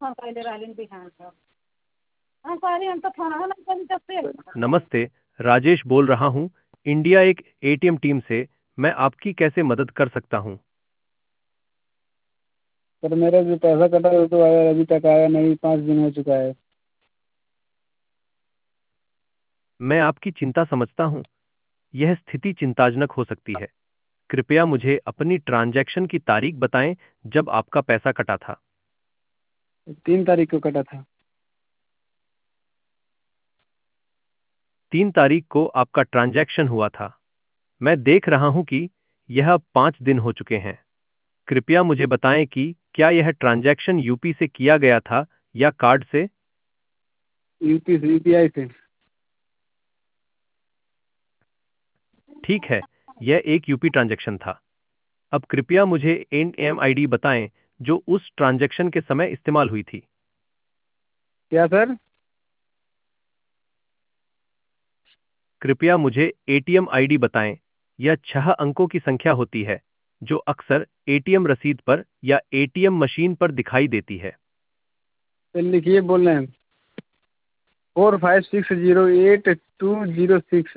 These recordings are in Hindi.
नमस्ते, राजेश बोल रहा हूँ, इंडिया एक एटीएम टीम से। मैं आपकी कैसे मदद कर सकता हूँ? सर मेरा जो पैसा कटा वो तो आया अभी तक आया नहीं, 5 दिन हो चुका है। मैं आपकी चिंता समझता हूँ। यह स्थिति चिंताजनक हो सकती है। कृपया मुझे अपनी ट्रांजैक्शन की तारीख बताएं जब आपका पैसा कटा था। 3 तारीख को कटा था। 3 तारीख को आपका ट्रांजैक्शन हुआ था। मैं देख रहा हूं कि यह अब 5 दिन हो चुके हैं। कृपया मुझे बताएं कि क्या यह ट्रांजैक्शन यूपी से किया गया था या कार्ड से? यूपी से, यूपीआई से। ठीक है, यह एक यूपी ट्रांजैक्शन था। अब कृपया मुझे एनएमआईडी बताएं जो उस ट्रांजैक्शन के समय इस्तेमाल हुई थी। क्या सर? कृपया मुझे एटीएम आईडी बताएं। यह 6 अंकों की संख्या होती है जो अक्सर एटीएम रसीद पर या एटीएम मशीन पर दिखाई देती है। सर लिखिए, बोल रहे हैं। 45608206।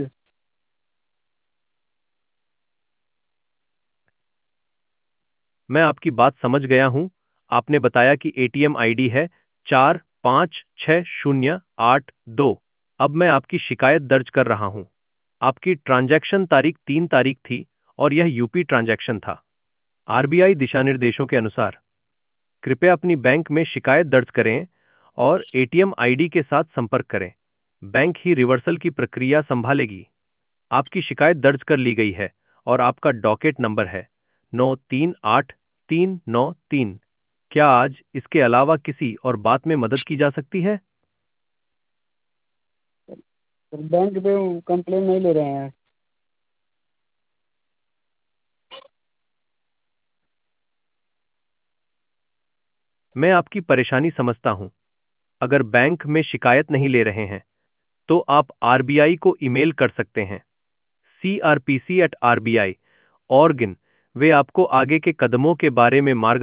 मैं आपकी बात समझ गया हूं। आपने बताया कि एटीएम आईडी है 456082। अब मैं आपकी शिकायत दर्ज कर रहा हूं। आपकी ट्रांजैक्शन तारीख 3 तारीख थी और यह यूपी ट्रांजैक्शन था। आरबीआई दिशा निर्देशों के अनुसार कृपया अपनी बैंक में शिकायत दर्ज करें और एटीएम आईडी के साथ संपर्क करें। बैंक ही रिवर्सल की प्रक्रिया संभालेगी। आपकी शिकायत दर्ज कर ली गई है और आपका डॉकेट नंबर है 938393। क्या आज इसके अलावा किसी और बात में मदद की जा सकती है? सर बैंक पे कंप्लेन नहीं ले रहे हैं। मैं आपकी परेशानी समझता हूं। अगर बैंक में शिकायत नहीं ले रहे हैं तो आप आरबीआई को ईमेल कर सकते हैं, crpc@rbi org। वे आपको आगे के कदमों के बारे में मार्गदर्शन